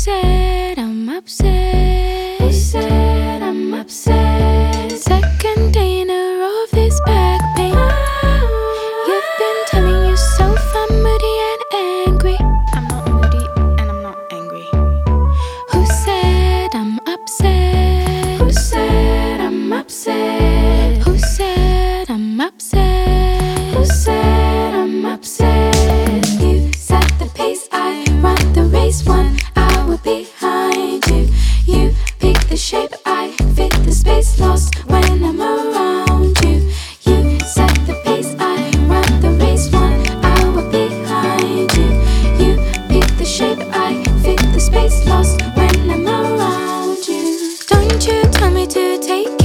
said I'm upset? Who said I'm upset? Second day in a row of this back pain. You've been telling yourself I'm moody and angry. I'm not moody and I'm not angry. Who said I'm upset? Who said I'm upset? Who said I'm upset? Who said I'm upset? You set the pace, I run the race 1 hour behind you. You pick the shape, I fit the space, lost when I'm around you. You set the pace, I run the race 1 hour behind you. You pick the shape, I fit the space, lost when I'm around you. Don't you tell me to take